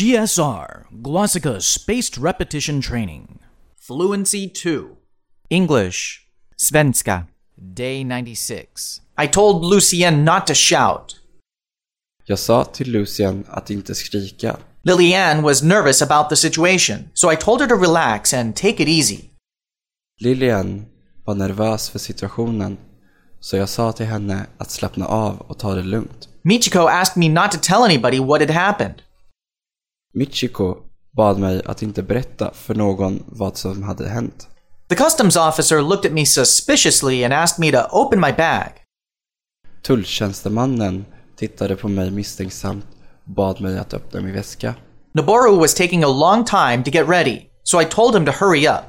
GSR, Glossika Spaced Repetition Training. Fluency 2. English. Svenska. Day 96. I told Lucien not to shout. Jag sa till Lucien att inte skrika. Liliane was nervous about the situation, so I told her to relax and take it easy. Lilian var nervös för situationen, så jag sa till henne att slappna av och ta det lugnt. Michiko asked me not to tell anybody what had happened. Michiko bad mig att inte berätta för någon vad som hade hänt. The customs officer looked at me suspiciously and asked me to open my bag. Tulltjänstemannen tittade på mig misstänksamt och bad mig att öppna min väska. Noboru was taking a long time to get ready, so I told him to hurry up.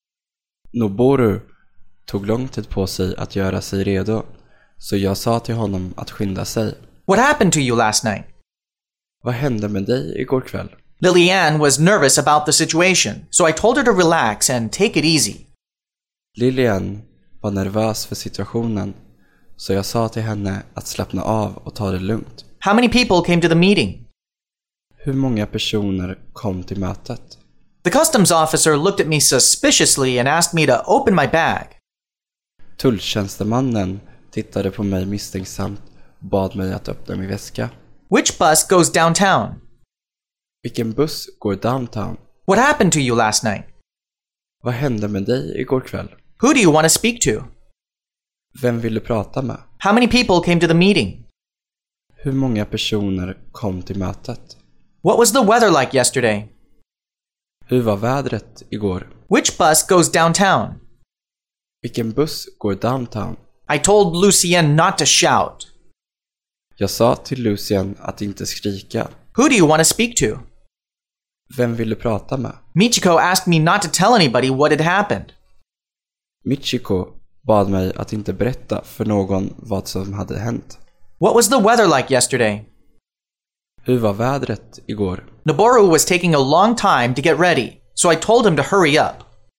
Noboru tog lång tid på sig att göra sig redo, så jag sa till honom att skynda sig. What happened to you last night? Vad hände med dig igår kväll? Liliane was nervous about the situation, so I told her to relax and take it easy. Lilian var nervös för situationen, så jag sa till henne att slappna av och ta det lugnt. How many people came to the meeting? Hur många personer kom till mötet? The customs officer looked at me suspiciously and asked me to open my bag. Tulltjänstemannen tittade på mig misstänksamt och bad mig att öppna min väska. Which bus goes downtown? Vilken buss går downtown? What happened to you last night? Vad hände med dig igår kväll? Who do you want to speak to? Vem vill du prata med? How many people came to the meeting? Hur många personer kom till mötet? What was the weather like yesterday? Hur var vädret igår? Which bus goes downtown? Vilken buss går downtown? I told Lucien not to shout. Jag sa till Lucien att inte skrika. Who do you want to speak to? Vem vill du prata med? Michiko asked me not to tell anybody what had happened. Michiko bad mig att inte berätta för någon vad som hade hänt. What was the weather like yesterday? Hur var vädret igår? Noboru was taking a long time to get ready, so I told him to hurry up.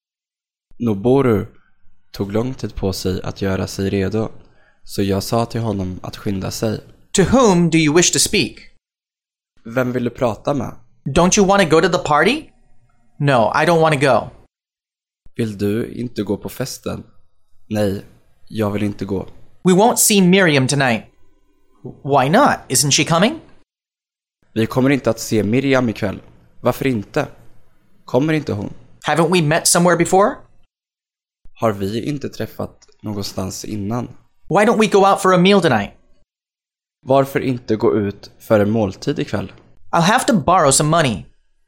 Noboru tog lång tid på sig att göra sig redo, så jag sa till honom att skynda sig. To whom do you wish to speak? Vem vill du prata med? Don't you want to go to the party? No, I don't want to go. Vill du inte gå på festen? Nej, jag vill inte gå. We won't see Miriam tonight. Why not? Isn't she coming? Vi kommer inte att se Miriam ikväll. Varför inte? Kommer inte hon? Haven't we met somewhere before? Har vi inte träffat någonstans innan? Why don't we go out for a meal tonight? Varför inte gå ut för en måltid ikväll? I'll have to borrow some money.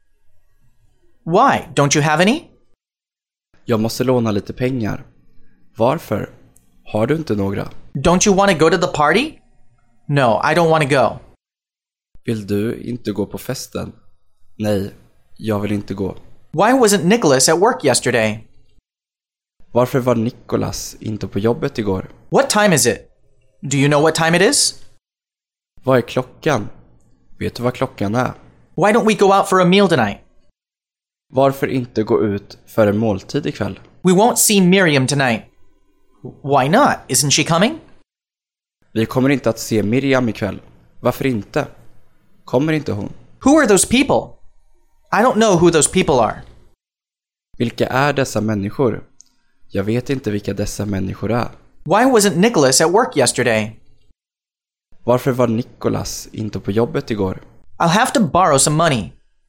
Why? Don't you have any? Jag måste låna lite pengar. Varför? Har du inte några? Don't you want to go to the party? No, I don't want to go. Vill du inte gå på festen? Nej, jag vill inte gå. Why wasn't Nicholas at work yesterday? Varför var Nicholas inte på jobbet igår? What time is it? Do you know what time it is? Vad är klockan? Vet du vad klockan är? Why don't we go out for a meal tonight? Varför inte gå ut för en måltid ikväll? We won't see Miriam tonight. Why not? Isn't she coming? Vi kommer inte att se Miriam ikväll. Varför inte? Kommer inte hon? Who are those people? I don't know who those people are. Vilka är dessa människor? Jag vet inte vilka dessa människor är. Why wasn't Nicholas at work yesterday? Varför var Nicholas inte på jobbet igår? I'll have to borrow some money.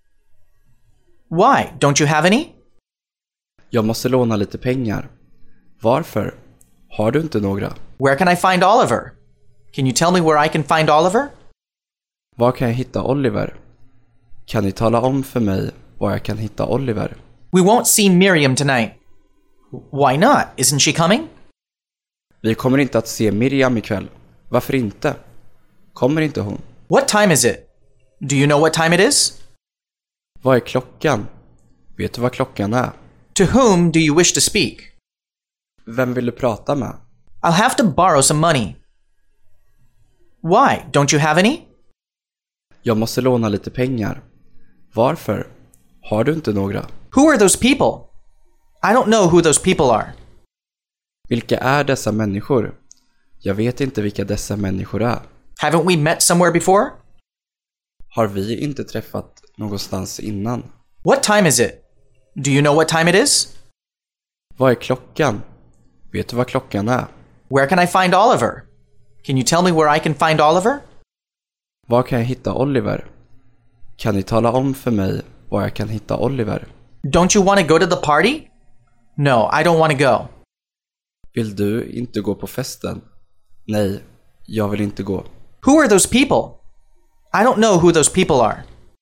Why? Don't you have any? Jag måste låna lite pengar. Varför? Har du inte några? Where can I find Oliver? Can you tell me where I can find Oliver? Var kan jag hitta Oliver? Kan ni tala om för mig var jag kan hitta Oliver? We won't see Miriam tonight. Why not? Isn't she coming? Vi kommer inte att se Miriam ikväll. Varför inte? Kommer inte hon? What time is it? Do you know what time it is? Vad är klockan? Vet du vad klockan är? To whom do you wish to speak? Vem vill du prata med? I'll have to borrow some money. Why? Don't you have any? Jag måste låna lite pengar. Varför? Har du inte några? Who are those people? I don't know who those people are. Vilka är dessa människor? Jag vet inte vilka dessa människor är. Haven't we met somewhere before? Har vi inte träffat någonstans innan? What time is it? Do you know what time it is? Vad är klockan? Vet du vad klockan är? Where can I find Oliver? Can you tell me where I can find Oliver? Var kan jag hitta Oliver? Kan ni tala om för mig var jag kan hitta Oliver? Don't you want to go to the party? No, I don't want to go. Vill du inte gå på festen? Nej, jag vill inte gå. Who are those people? I don't know who those people are.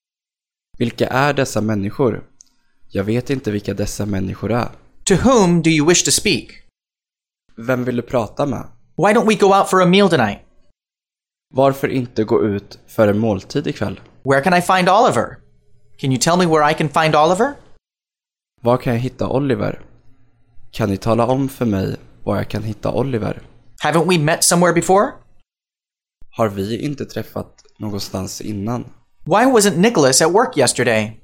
Vilka är dessa människor? Jag vet inte vilka dessa människor är. To whom do you wish to speak? Vem vill du prata med? Why don't we go out for a meal tonight? Varför inte gå ut för en måltid ikväll? Where can I find Oliver? Can you tell me where I can find Oliver? Var kan jag hitta Oliver? Kan ni tala om för mig var jag kan hitta Oliver? Haven't we met somewhere before? Har vi inte träffat någonstans innan? Why wasn't Nicholas at work yesterday?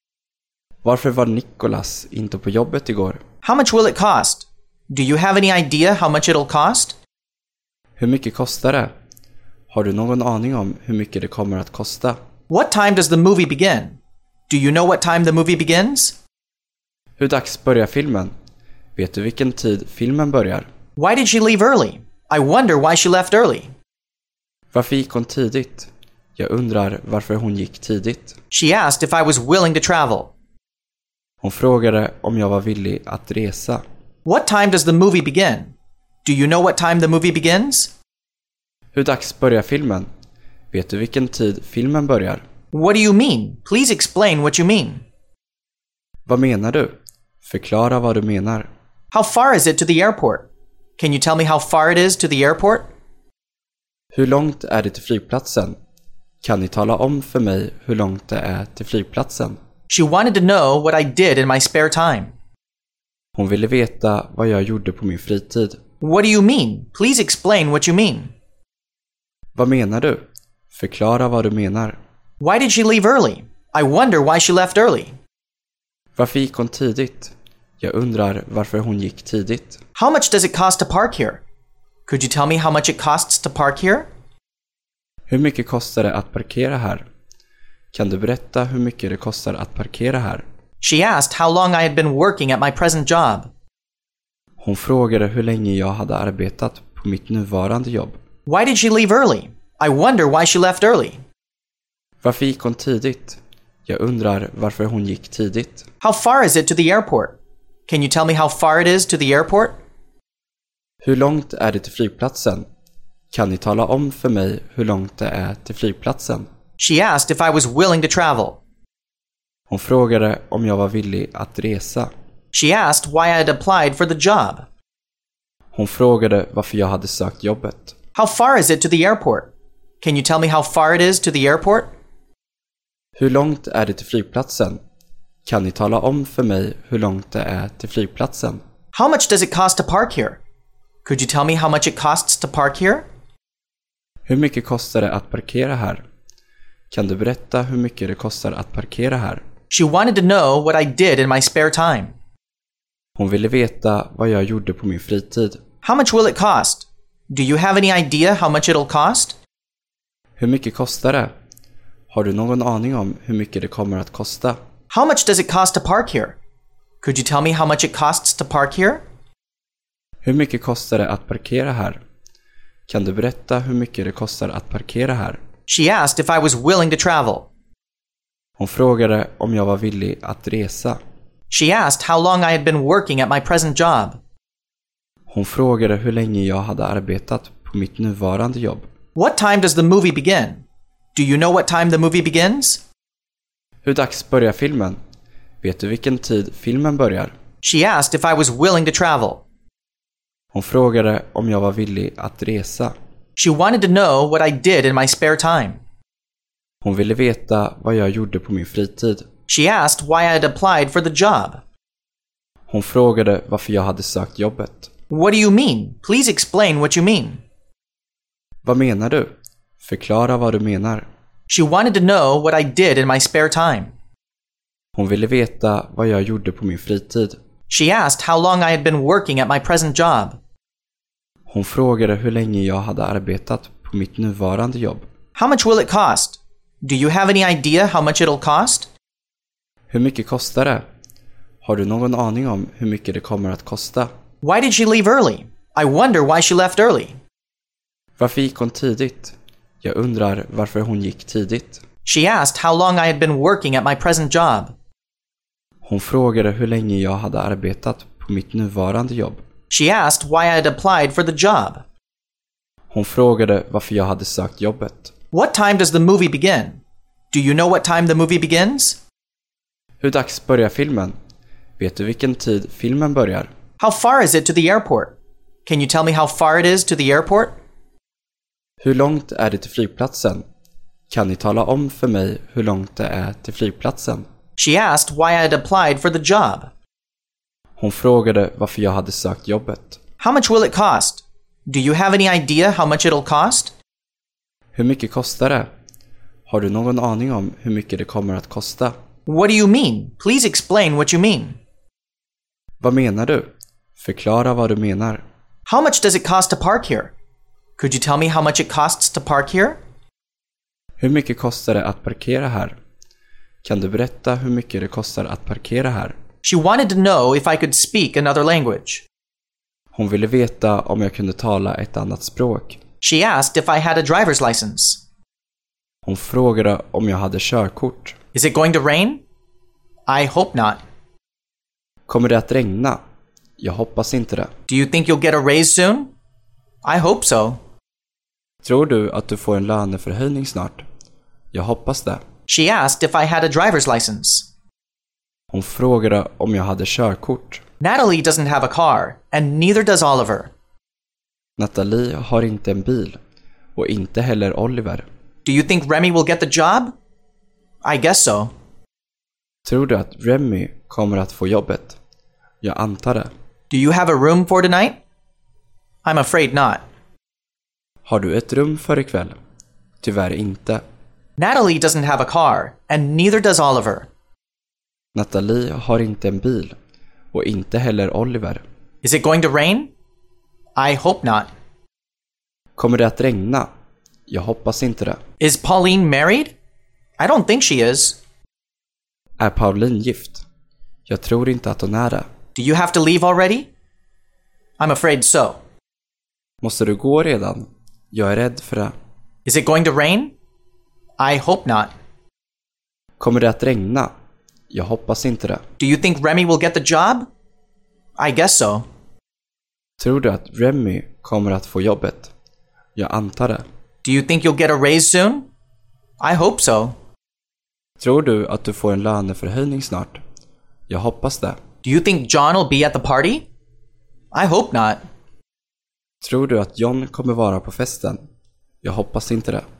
Varför var Nicholas inte på jobbet igår? How much will it cost? Do you have any idea how much it'll cost? Hur mycket kostar det? Har du någon aning om hur mycket det kommer att kosta? What time does the movie begin? Do you know what time the movie begins? Hur dags börjar filmen? Vet du vilken tid filmen börjar? Why did she leave early? I wonder why she left early. Varför gick hon tidigt? Jag undrar varför hon gick tidigt. She asked if I was willing to travel. Hon frågade om jag var villig att resa. What time does the movie begin? Do you know what time the movie begins? Hur dags börjar filmen? Vet du vilken tid filmen börjar? What do you mean? Please explain what you mean. Vad menar du? Förklara vad du menar. How far is it to the airport? Can you tell me how far it is to the airport? Hur långt är det till flygplatsen? Kan ni tala om för mig hur långt det är till flygplatsen? She wanted to know what I did in my spare time. Hon ville veta vad jag gjorde på min fritid. What do you mean? Please explain what you mean. Vad menar du? Förklara vad du menar. Why did she leave early? I wonder why she left early. Varför gick hon tidigt? Jag undrar varför hon gick tidigt. How much does it cost to park here? Could you tell me how much it costs to park here? Hur mycket kostar det att parkera här? Kan du berätta hur mycket det kostar att parkera här? She asked how long I had been working at my present job. Hon frågade hur länge jag hade arbetat på mitt nuvarande jobb. Why did she leave early? I wonder why she left early. Varför gick hon tidigt? Jag undrar varför hon gick tidigt. How far is it to the airport? Can you tell me how far it is to the airport? Hur långt är det till flygplatsen? Kan ni tala om för mig hur långt det är till flygplatsen? She asked if I was willing to travel. Hon frågade om jag var villig att resa. She asked why I had applied for the job. Hon frågade varför jag hade sökt jobbet. How far is it to the airport? Can you tell me how far it is to the airport? Hur långt är det till flygplatsen? Kan ni tala om för mig hur långt det är till flygplatsen? How much does it cost to park here? Could you tell me how much it costs to park here? Hur mycket kostar det att parkera här? Kan du berätta hur mycket det kostar att parkera här? She wanted to know what I did in my spare time. Hon ville veta vad jag gjorde på min fritid. How much will it cost? Do you have any idea how much it'll cost? Hur mycket kostar det? Har du någon aning om hur mycket det kommer att kosta? How much does it cost to park here? Could you tell me how much it costs to park here? Hur mycket kostar det att parkera här? Kan du berätta hur mycket det kostar att parkera här? She asked if I was willing to travel. Hon frågade om jag var villig att resa. She asked how long I had been working at my present job. Hon frågade hur länge jag hade arbetat på mitt nuvarande jobb. What time does the movie begin? Do you know what time the movie begins? Hur dags börjar filmen? Vet du vilken tid filmen börjar? She asked if I was willing to travel. Hon frågade om jag var villig att resa. She wanted to know what I did in my spare time. Hon ville veta vad jag gjorde på min fritid. She asked why I had applied for the job. Hon frågade varför jag hade sökt jobbet. What do you mean? Please explain what you mean. Vad menar du? Förklara vad du menar. She wanted to know what I did in my spare time. Hon ville veta vad jag gjorde på min fritid. She asked how long I had been working at my present job. Hon frågade hur länge jag hade arbetat på mitt nuvarande jobb. How much will it cost? Do you have any idea how much it'll cost? Hur mycket kostar det? Har du någon aning om hur mycket det kommer att kosta? Why did she leave early? I wonder why she left early. Varför gick hon tidigt? Jag undrar varför hon gick tidigt. She asked how long I had been working at my present job. Hon frågade hur länge jag hade arbetat på mitt nuvarande jobb. She asked why I had applied for the job. Hon frågade varför jag hade sökt jobbet. What time does the movie begin? Do you know what time the movie begins? Hur dags börjar filmen? Vet du vilken tid filmen börjar? How far is it to the airport? Can you tell me how far it is to the airport? Hur långt är det till flygplatsen? Kan ni tala om för mig hur långt det är till flygplatsen? She asked why I had applied for the job. Hon frågade varför jag hade sökt jobbet. How much will it cost? Do you have any idea how much it'll cost? Hur mycket kostar det? Har du någon aning om hur mycket det kommer att kosta? What do you mean? Please explain what you mean. Vad menar du? Förklara vad du menar. How much does it cost to park here? Could you tell me how much it costs to park here? Hur mycket kostar det att parkera här? Kan du berätta hur mycket det kostar att parkera här? She wanted to know if I could speak another language. Hon ville veta om jag kunde tala ett annat språk. She asked if I had a driver's license. Hon frågade om jag hade körkort. Is it going to rain? I hope not. Kommer det att regna? Jag hoppas inte det. Do you think you'll get a raise soon? I hope so. Tror du att du får en löneförhöjning snart? Jag hoppas det. She asked if I had a driver's license. Hon frågade om jag hade körkort. Natalie doesn't have a car, and neither does Oliver. Natalie har inte en bil och inte heller Oliver. Do you think Remy will get the job? I guess so. Tror du att Remy kommer att få jobbet? Jag antar det. Do you have a room for tonight? I'm afraid not. Har du ett rum för ikväll? Tyvärr inte. Natalie doesn't have a car, and neither does Oliver. Natalie har inte en bil och inte heller Oliver. Is it going to rain? I hope not. Kommer det att regna? Jag hoppas inte det. Is Pauline married? I don't think she is. Är Pauline gift? Jag tror inte att hon är det. Do you have to leave already? I'm afraid so. Måste du gå redan? Jag är rädd för det. Is it going to rain? I hope not. Kommer det att regna? Jag hoppas inte det. Do you think Remy will get the job? I guess so. Tror du att Remy kommer att få jobbet? Jag antar det. Do you think you'll get a raise soon? I hope so. Tror du att du får en löneförhöjning snart? Jag hoppas det. Do you think John will be at the party? I hope not. Tror du att John kommer vara på festen? Jag hoppas inte det.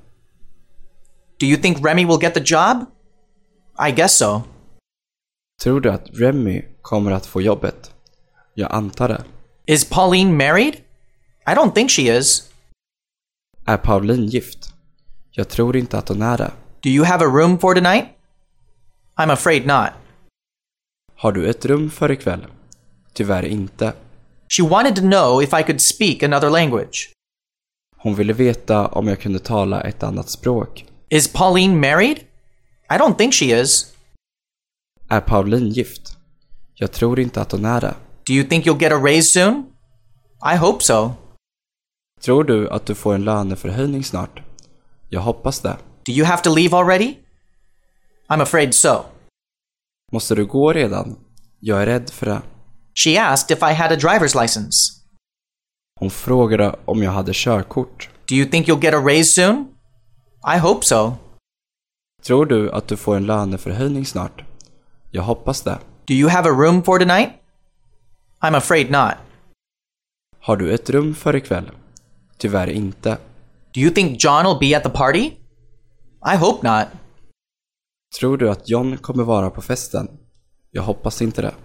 Do you think Remy will get the job? I guess so. Tror du att Remy kommer att få jobbet? Jag antar det. Is Pauline married? I don't think she is. Är Pauline gift? Jag tror inte att hon är det. Do you have a room for tonight? I'm afraid not. Har du ett rum för ikväll? Tyvärr inte. She wanted to know if I could speak another language. Hon ville veta om jag kunde tala ett annat språk. Is Pauline married? I don't think she is. Är Pauline gift? Jag tror inte att hon är det. Do you think you'll get a raise soon? I hope so. Tror du att du får en löneförhöjning snart? Jag hoppas det. Do you have to leave already? I'm afraid so. Måste du gå redan? Jag är rädd för det. She asked if I had a driver's license. Hon frågade om jag hade körkort. Do you think you'll get a raise soon? I hope so. Tror du att du får en löneförhöjning snart? Jag hoppas det. Do you have a room for tonight? I'm afraid not. Har du ett rum för ikväll? Tyvärr inte. Do you think John will be at the party? I hope not. Tror du att John kommer vara på festen? Jag hoppas inte det.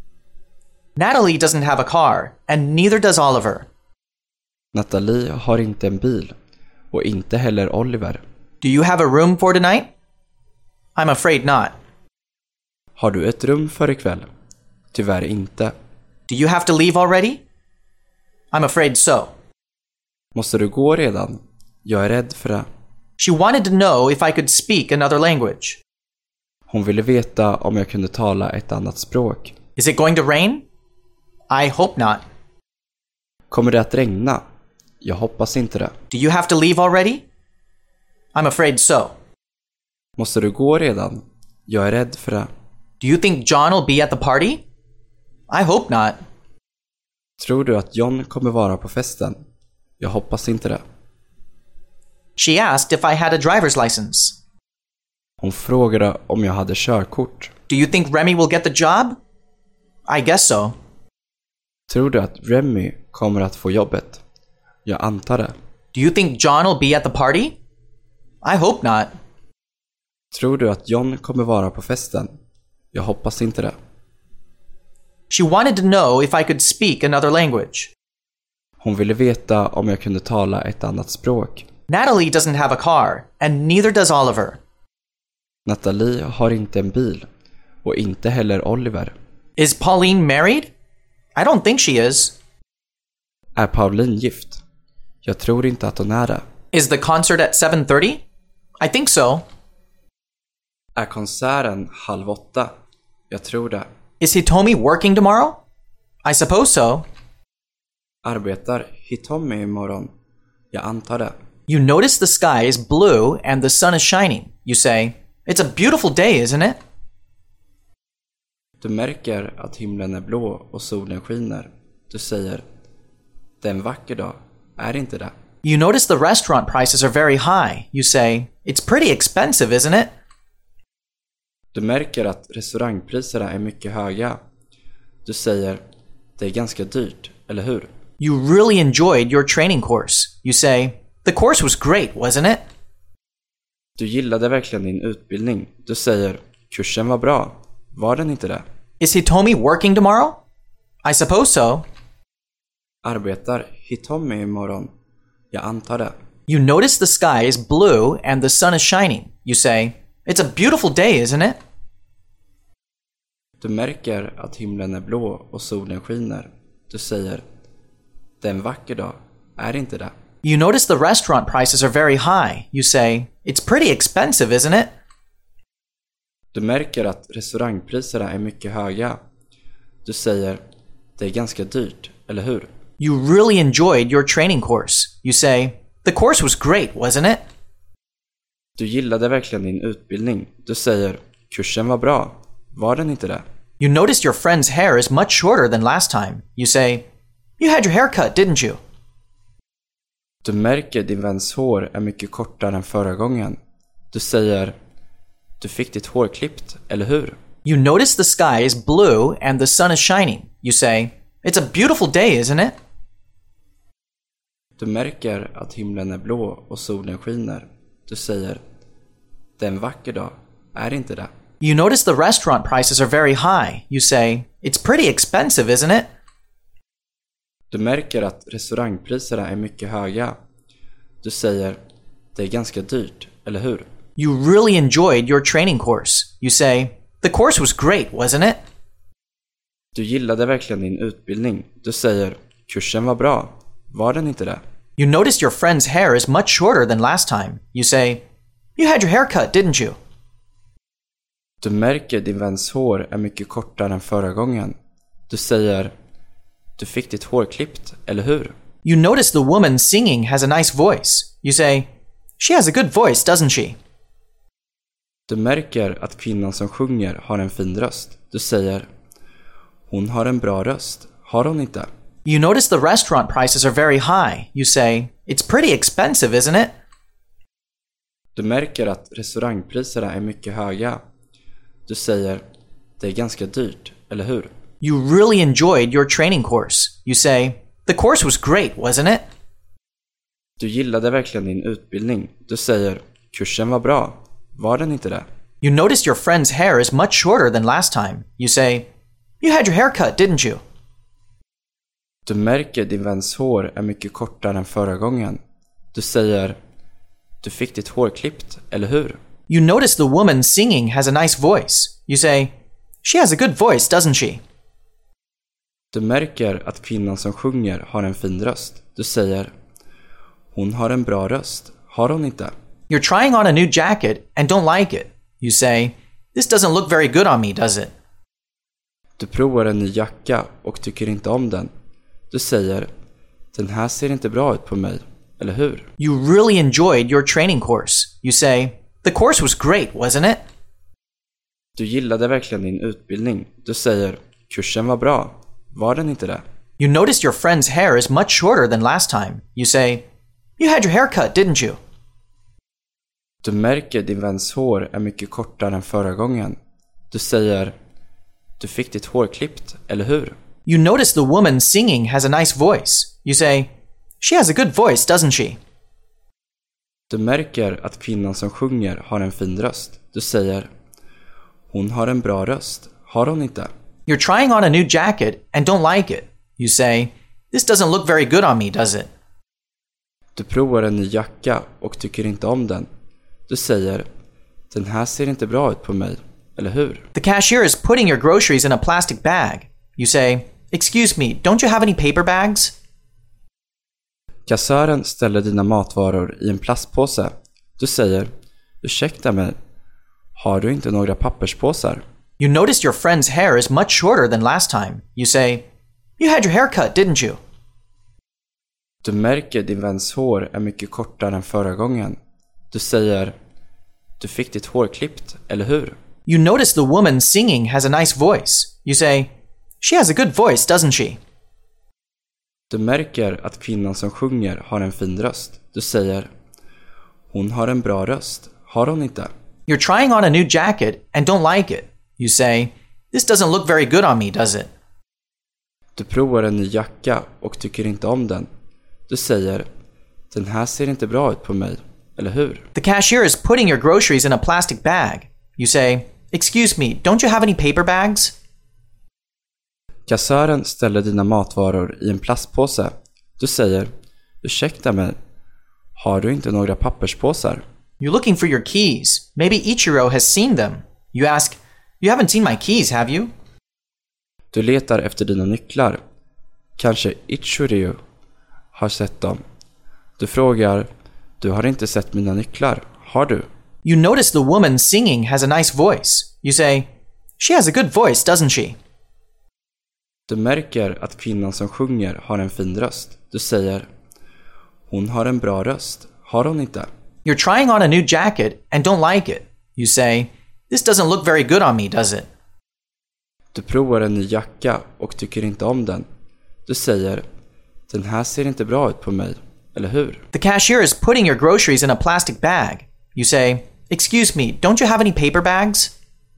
Natalie doesn't have a car, and neither does Oliver. Natalie har inte en bil och inte heller Oliver. Do you have a room for tonight? I'm afraid not. Har du ett rum för ikväll? Tyvärr inte. Do you have to leave already? I'm afraid so. Måste du gå redan? Jag är rädd för det. She wanted to know if I could speak another language. Hon ville veta om jag kunde tala ett annat språk. Is it going to rain? I hope not. Kommer det att regna? Jag hoppas inte det. Do you have to leave already? I'm afraid so. Måste du gå redan? Jag är rädd för det. Do you think John will be at the party? I hope not. Tror du att John kommer vara på festen? Jag hoppas inte det. She asked if I had a driver's license. Hon frågade om jag hade körkort. Do you think Remy will get the job? I guess so. Tror du att Remy kommer att få jobbet? Jag antar det. Do you think John will be at the party? I hope not. Tror du att John kommer vara på festen? Jag hoppas inte det. She wanted to know if I could speak another language. Hon ville veta om jag kunde tala ett annat språk. Natalie doesn't have a car, and neither does Oliver. Natalie har inte en bil. Och inte heller Oliver. Is Pauline married? I don't think she is. Är Pauline gift? Jag tror inte att hon är det. Is the concert at 7:30? I think so. Är konserten 7:30? Jag tror det. Is Hitomi working tomorrow? I suppose so. Arbetar Hitomi imorgon? Jag antar det. You notice the sky is blue and the sun is shining. You say, "It's a beautiful day, isn't it?" Du märker att himlen är blå och solen skiner. Du säger, det är en vacker dag, är inte det? You notice the restaurant prices are very high. You say, "It's pretty expensive, isn't it?" Du märker att restaurangpriserna är mycket höga. Du säger, det är ganska dyrt, eller hur? You really enjoyed your training course. You say, "The course was great, wasn't it?" Du gillade verkligen din utbildning. Du säger, kursen var bra. Var den inte det? Is Hitomi working tomorrow? I suppose so. Arbetar Hitomi imorgon? Jag antar det. You notice the sky is blue and the sun is shining. You say, "It's a beautiful day, isn't it?" Du märker att himlen är blå och solen skiner. Du säger, det är en vacker dag, är inte det? You notice the restaurant prices are very high. You say, "It's pretty expensive, isn't it?" Du märker att restaurangpriserna är mycket höga. Du säger, det är ganska dyrt, eller hur? You really enjoyed your training course. You say, "The course was great, wasn't it?" Du gillade verkligen din utbildning. Du säger, kursen var bra. Var den inte det? You noticed your friend's hair is much shorter than last time. You say, "You had your hair cut, didn't you?" Du märker din väns hår är mycket kortare än förra gången. Du säger, du fick ditt hår klippt, eller hur? You notice the sky is blue and the sun is shining. You say, "It's a beautiful day, isn't it?" Du märker att himlen är blå och solen skiner. Du säger, det är en vacker dag, är inte det? You notice the restaurant prices are very high. You say, "It's pretty expensive, isn't it?" Du märker att restaurangpriserna är mycket höga. Du säger, det är ganska dyrt, eller hur? You really enjoyed your training course. You say, "The course was great, wasn't it?" Du gillade verkligen din utbildning. Du säger, kursen var bra. Var den inte det? You noticed your friend's hair is much shorter than last time. You say, "You had your hair cut, didn't you?" Du märker din väns hår är mycket kortare än förra gången. Du säger, du fick ditt hår klippt, eller hur? You notice the woman singing has a nice voice. You say, "She has a good voice, doesn't she?" Du märker att kvinnan som sjunger har en fin röst. Du säger, hon har en bra röst. Har hon inte? You notice the restaurant prices are very high. You say, "It's pretty expensive, isn't it?" Du märker att restaurangpriserna är mycket höga. Du säger, det är ganska dyrt, eller hur? You really enjoyed your training course. You say, "The course was great, wasn't it?" Du gillade verkligen din utbildning. Du säger, kursen var bra. Var den inte det? You noticed your friend's hair is much shorter than last time. You say, "You had your hair cut, didn't you?" Du märker din väns hår är mycket kortare än förra gången. Du säger, du fick ditt hår klippt, eller hur? You notice the woman singing has a nice voice. You say, "She has a good voice, doesn't she?" Du märker att kvinnan som sjunger har en fin röst. Du säger, hon har en bra röst. Har hon inte? You're trying on a new jacket and don't like it. You say, "This doesn't look very good on me, does it?" Du provar en ny jacka och tycker inte om den. Du säger, den här ser inte bra ut på mig, eller hur? You really enjoyed your training course. You say, "The course was great, wasn't it?" Du gillade verkligen din utbildning. Du säger, kursen var bra. Var den inte det? You noticed your friend's hair is much shorter than last time. You say, "You had your hair cut, didn't you?" Du märker din väns hår är mycket kortare än förra gången. Du säger, du fick ditt hår klippt, eller hur? You notice the woman singing has a nice voice. You say, "She has a good voice, doesn't she?" Du märker att kvinnan som sjunger har en fin röst. Du säger, hon har en bra röst. Har hon inte? You're trying on a new jacket and don't like it. You say, "This doesn't look very good on me, does it?" Du provar en ny jacka och tycker inte om den. Du säger, den här ser inte bra ut på mig, eller hur? The cashier is putting your groceries in a plastic bag. You say, "Excuse me, don't you have any paper bags?" Kassören ställer dina matvaror i en plastpåse. Du säger, ursäkta mig, har du inte några papperspåsar? You noticed your friend's hair is much shorter than last time. You say, "You had your hair cut, didn't you?" Du märker din väns hår är mycket kortare än förra gången. Du säger, du fick ditt hår klippt, eller hur? You notice the woman singing has a nice voice. You say, "She has a good voice, doesn't she?" Du märker att kvinnan som sjunger har en fin röst. Du säger, hon har en bra röst. Har hon inte? You're trying on a new jacket and don't like it. You say, "This doesn't look very good on me, does it?" Du provar en ny jacka och tycker inte om den. Du säger, den här ser inte bra ut på mig, eller hur? The cashier is putting your groceries in a plastic bag. You say, "Excuse me, don't you have any paper bags?" Kassören ställer dina matvaror i en plastpåse. Du säger, ursäkta mig, har du inte några papperspåsar? You're looking for your keys. Maybe Ichiro has seen them. You ask, "You haven't seen my keys, have you?" Du letar efter dina nycklar. Kanske Ichiryu har sett dem. Du frågar, du har inte sett mina nycklar, har du? You notice the woman singing has a nice voice. You say, "She has a good voice, doesn't she?" Du märker att kvinnan som sjunger har en fin röst. Du säger, hon har en bra röst. Har hon inte? You're trying on a new jacket and don't like it. You say, "This doesn't look very good on me, does it?" Du provar en ny jacka och tycker inte om den. Du säger, den här ser inte bra ut på mig, eller hur? The cashier is putting your groceries in a plastic bag. You say, "Excuse me, don't you have any paper bags?"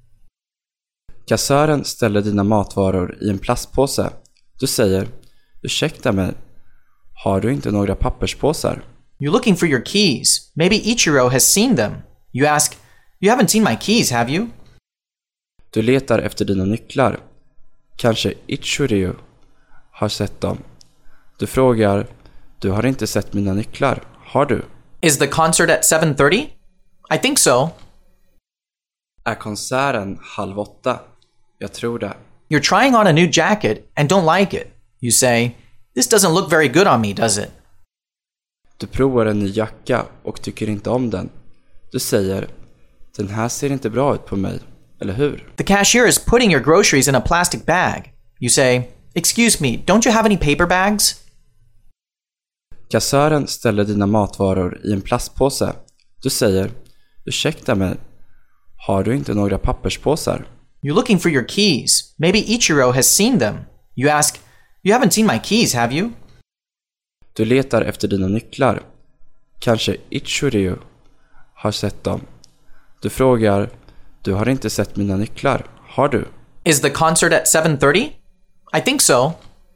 Kassören ställer dina matvaror i en plastpåse. Du säger, ursäkta mig, har du inte några papperspåsar? You're looking for your keys. Maybe Ichiro has seen them. You ask, "You haven't seen my keys, have you?" Du letar efter dina nycklar. Kanske Ichiryu har sett dem. Du frågar, du har inte sett mina nycklar, har du? Is the concert at 7:30? I think so. Är konserten 7:30? Jag tror det. You're trying on a new jacket and don't like it. You say, "This doesn't look very good on me, does it?" Du provar en ny jacka och tycker inte om den. Du säger, den här ser inte bra ut på mig, eller hur? The cashier is putting your groceries in a plastic bag. You say, "Excuse me, don't you have any paper bags?" Kassören ställer dina matvaror i en plastpåse. Du säger, ursäkta mig, har du inte några papperspåsar? You're looking for your keys. Maybe Ichiro has seen them. You ask, "You haven't seen my keys, have you?" Du letar efter dina nycklar. Kanske Ichiryu har sett dem. Du frågar, du har inte sett mina nycklar, har du? Is the concert at 7:30? I think so.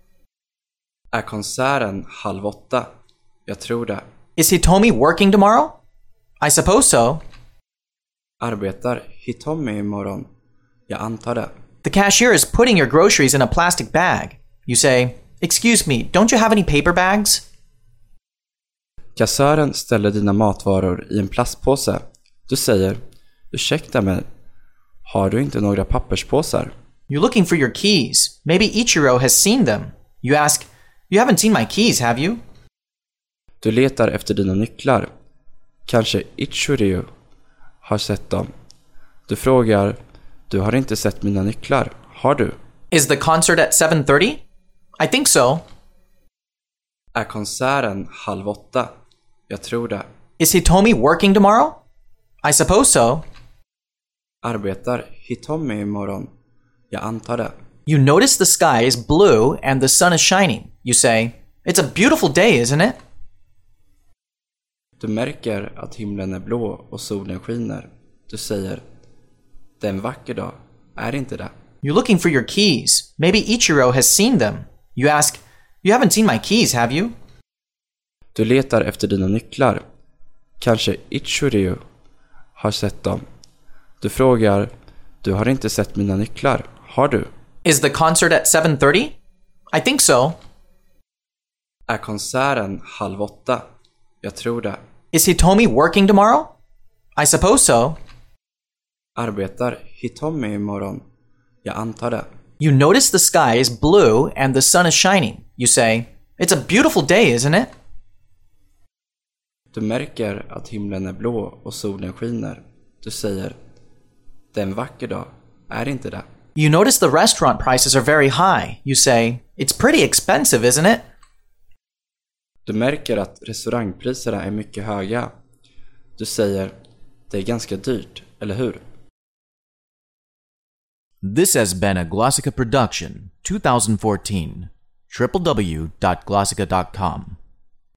Är konserten 7:30? Jag tror det. Is Hitomi working tomorrow? I suppose so. Arbetar Hitomi imorgon? Jag antar det. The cashier is putting your groceries in a plastic bag. You say, "Excuse me, don't you have any paper bags?" Kassören ställer dina matvaror i en plastpåse. Du säger, ursäkta mig, har du inte några papperspåsar? You're looking for your keys. Maybe Ichiro has seen them. You ask, "You haven't seen my keys, have you?" Du letar efter dina nycklar. Kanske Ichiryu har sett dem. Du frågar, du har inte sett mina nycklar, har du? Is the concert at 7:30? I think so. Är konserten 7:30? Jag tror det. Is Hitomi working tomorrow? I suppose so. Arbetar Hitomi imorgon? Jag antar det. You notice the sky is blue and the sun is shining. You say, it's a beautiful day, isn't it? Du märker att himlen är blå och solen skiner. Du säger, det är en vacker dag, är inte det? You're looking for your keys. Maybe Ichiro has seen them. You ask, you haven't seen my keys, have you? Du letar efter dina nycklar. Kanske Ichiryu har sett dem. Du frågar, du har inte sett mina nycklar, har du? Is the concert at 7:30? I think so. Är konserten 7:30? Jag tror det. Is Hitomi working tomorrow? I suppose so. Arbetar Hitomi imorgon? Jag antar det. You notice the sky is blue and the sun is shining. You say, it's a beautiful day, isn't it? Du märker att himlen är blå och solen skiner. Du säger, det är en vacker dag, är inte det? You notice the restaurant prices are very high. You say, it's pretty expensive, isn't it? Du märker att restaurangpriserna är mycket höga. Du säger, det är ganska dyrt, eller hur? This has been a Glossica production, 2014. www.glossica.com